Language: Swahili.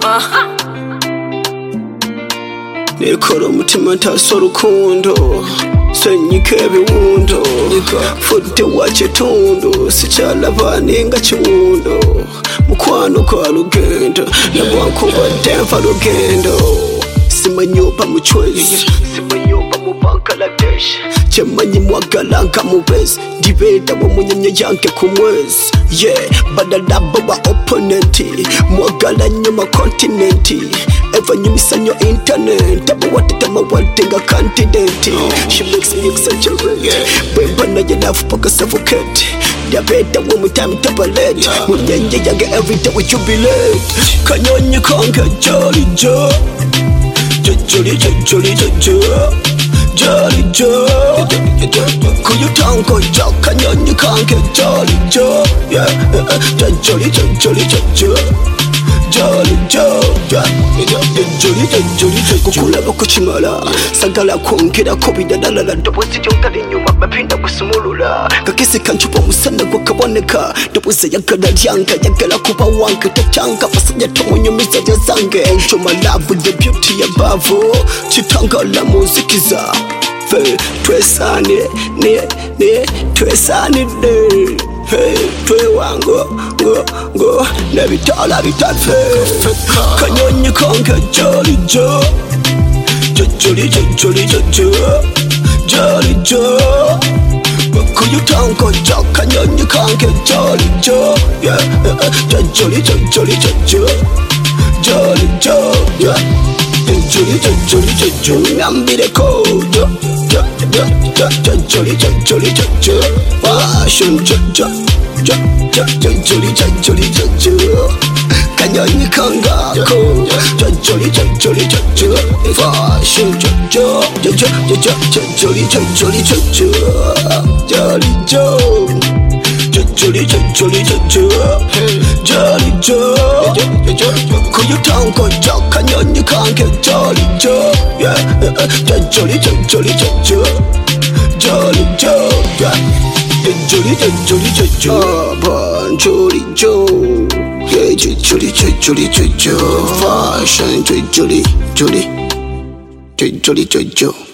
Nikora umutima ntaso rukundo senyike biwundo fute wache tundo sichala vaninga chiwundo mukwano kwa lugendo nabwankuba demfa lugendo simanyopa muchwezi simanyopa mubangladesh chemanyi mwagalanga mubezi ndibeta wa munyanya yanke kumwezi badalaba wa opponenti mwagala nyuma kontinenti eva nyumisanyo internet aba watetama watenga candidate she makes me exaggerate bwemba na yalafu paka suffocate ndabeta wa mutime tabalete munyanya yange everyday we jubilate kanyonyi kange jolly jo jolly jolly jolly jo kuyutango jo kanyonyi kange jolly jo jolly jolly kukulaba kuchimala sagala kwongera ko bidadalala ndobozi jonkali nyuma bapinda kusumulula kakisi kanchupa musana gwakaboneka ndobozi yagala lyanga yagala kuba wange tachanga pasanya tomunyumiza yazange enjo malavu the beauty above chitangala muzikiza fe twesane ne twesane de hey, twe wango go nebitala bitafe kanyonyi kange jolly jo jolly jo kuyutango jo kanyonyi kange jolly jo jolly nambire ko jolly fashion jolly kanyonyi kangako jolly fashion jolly kuyutango jo kanyonyi kange jolly fashion jolly